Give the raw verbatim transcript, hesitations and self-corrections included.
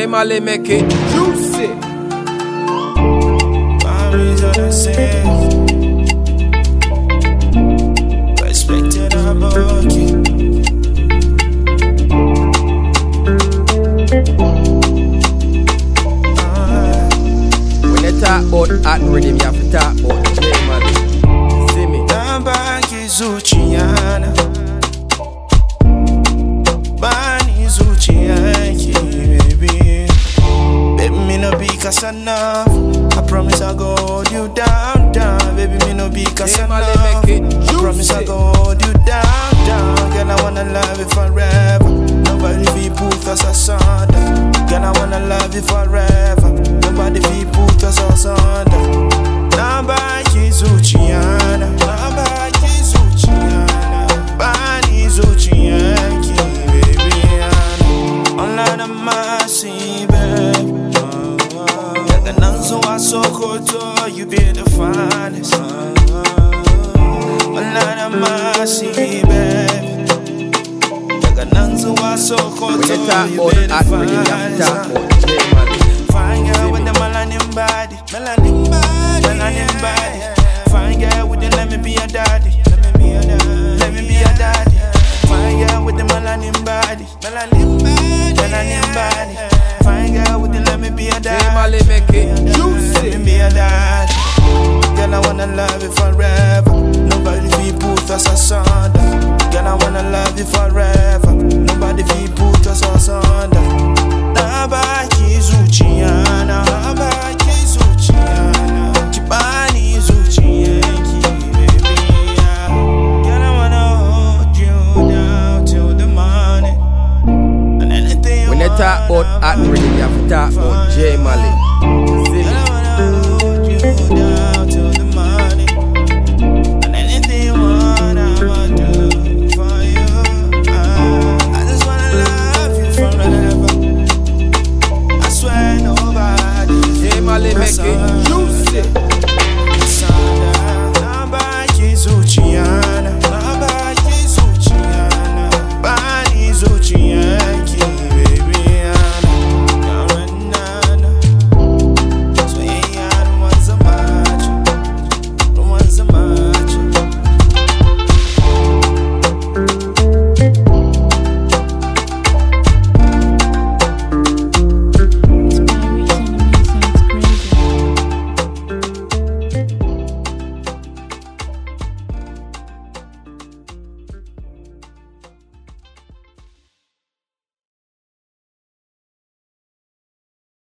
J Mali make it juicy. Paris on the scene. Respected about you. When you talk about hot rhythm, you have to talk about J Mali. See me? Nabaki Zuchiana. Bani Zuchiaki, baby. Baby, me no be Casanova. I promise I'll go hold you down, down. Baby, me no be Casanova. I promise I'll go hold you down, down. Girl, I wanna love you forever. Nobody be put us asunder. Girl, I wanna love you forever. Nobody be put us asunder. Nabaki Zuchiana. Nabaki Zuchiana. Bani Zuchiaki, baby. On the mercy, baby. The nuns who are so cold, you be the finest. Another mercy, baby. The nuns who are so cold, you be the finest. Fine girl with the melanin body, melanin body, melanin body. Fine girl with the let me be a daddy, let me be a daddy, let me be a daddy. Fine girl with the melanin body, melanin body, melanin body. Fine girl with the let me be a daddy. J Mali make it juicy. Let me be a dad. Girl, I wanna love you forever. Nobody be put us asunder. Girl, I wanna love you forever. Nobody be put us asunder. Nabaki Zuchiana. Nabaki Zuchiana. Kibani Zuchianki, baby. Girl, I wanna hold you down till the morning. And anything you When you talk about hot rhythm, you have to talk about J Mali. See me? Down till the morning, and anything you want, I'ma do for you. I just wanna love you forever. I swear nobody. J Mali make it juicy. Nabaki Zuchiana.